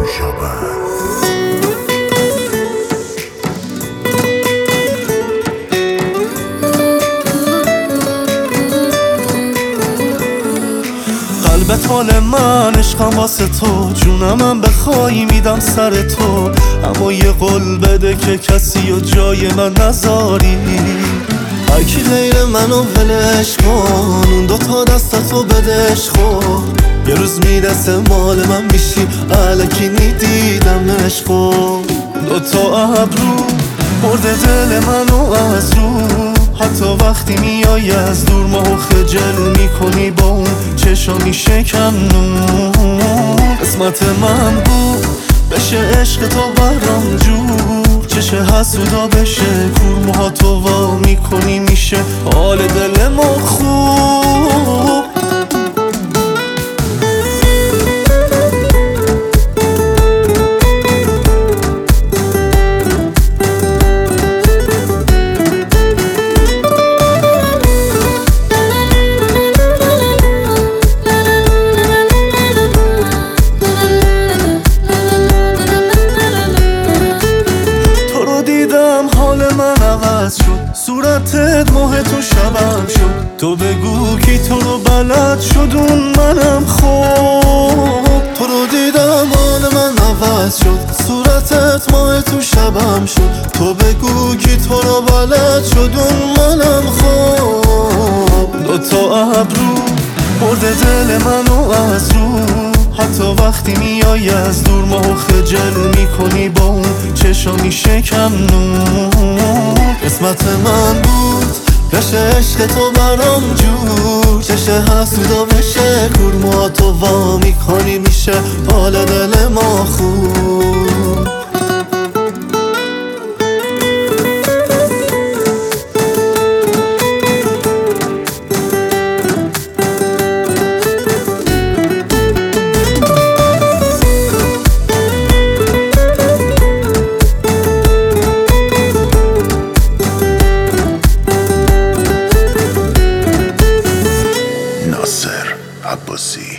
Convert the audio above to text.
قلبت حال من، عشقم واسه تو، جونمم بخوای میدم سر تو. اما یه قول بده که کسی و جای من نذاری. هرکی غیر منو ولش کن، اون دوتا دستاتو بدش خود. یه روز میرسه مال من میشی، الکی میدیدمش خود. دوتا ابرو برده دل منو از رو، حتی وقتی میای از دور ماهو خجل میکنی با اون چشامی شکم نور. قسمت من بود بشه عشق تو برام جور، چشه حسودا بشه کور، موهاتو وا میکنی میشه حال دل ما خوب. حال من عوض شد، صورتت ماه تو شبم شد. تو بگو کی تو رو بلد شد، اون منم خوب. تو رو دیدم حال من عوض شد، صورتت ماه تو شبم شد. تو بگو کی تو رو بلد شد، اون منم خوب. دوتا ابرو برده دل منو از رو، حتی وقتی میای از دور ماهو خجل میکنی با اون چشامی شکم نور. قسمت من بود بشه عشق تو برام جور، چشه حسودا بشه کور، موهاتو وا میکنی میشه حال دل ما خوب. ناصر عباسی.